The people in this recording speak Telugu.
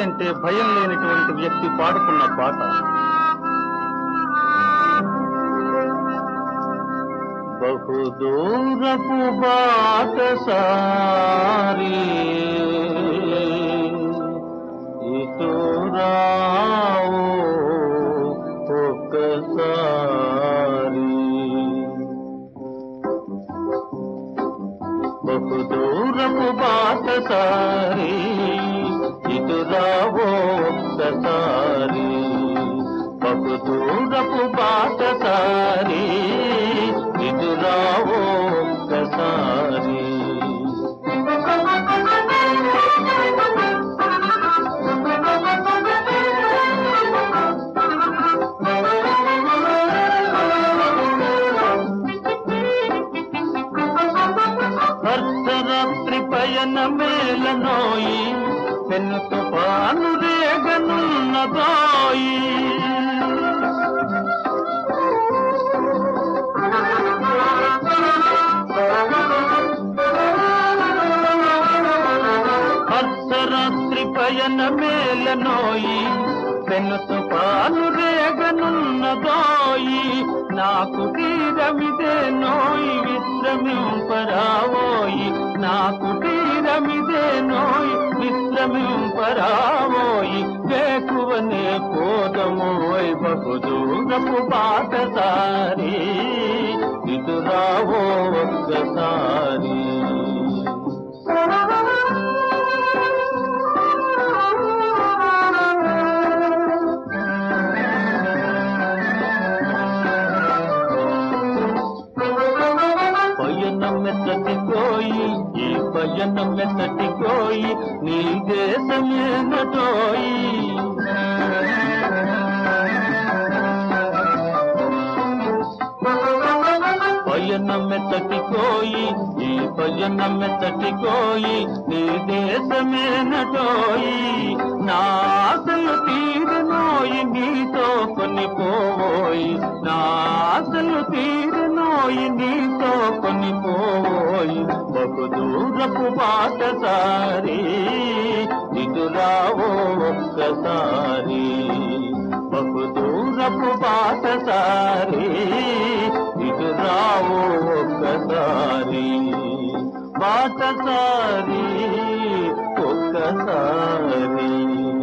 అంటే భయం లేనటువంటి వ్యక్తి పాడుకున్న పాట. బహుదూరపు బాటసారి ఇటు రావో ఒక్కసారి. బహుదూరపు బాటసారి ఇటు రావో ఒక్కసారి. బహుదూరపు బాటసారి ఇటు రావో ఒక్కసారి. అర్ధరాత్రి పయన మేలనోయి పెన్ను తుఫాను రేగనున్నదోయి. అర్ధరాత్రి పయన మేలనోయి పెన్ను తుఫాను రేగనున్నదోయి. నాకు తీరమిదే నోయి విశ్రమింపరావోయి. నాకు తీరమిదే నోయి విశ్రమింపరావోయి. వేకువనే పోదమోయ్ బహుదూరపు బాటసారి ఇటు రావో ఒక్కసారి. మెత్తటికోయి ఈ పయనం మెత్తటికోయి నీ దేశమేనటోయి. పయనం మెత్తటికోయి ఈ పయనం మెత్తటికోయి నీ దేశమేనటోయి. నా ఆశలు తీరనోయి నీతో కొనిపోయి. నా ఆశలు తీరనోయి నీతో కొనిపోయి. బహుదూరపు బాటసారి ఇటు రావో ఒక్కసారి. బహుదూరపు బాటసారి ఇటు రావో ఒక్కసారి. బాటసారి ఒక్కసారి.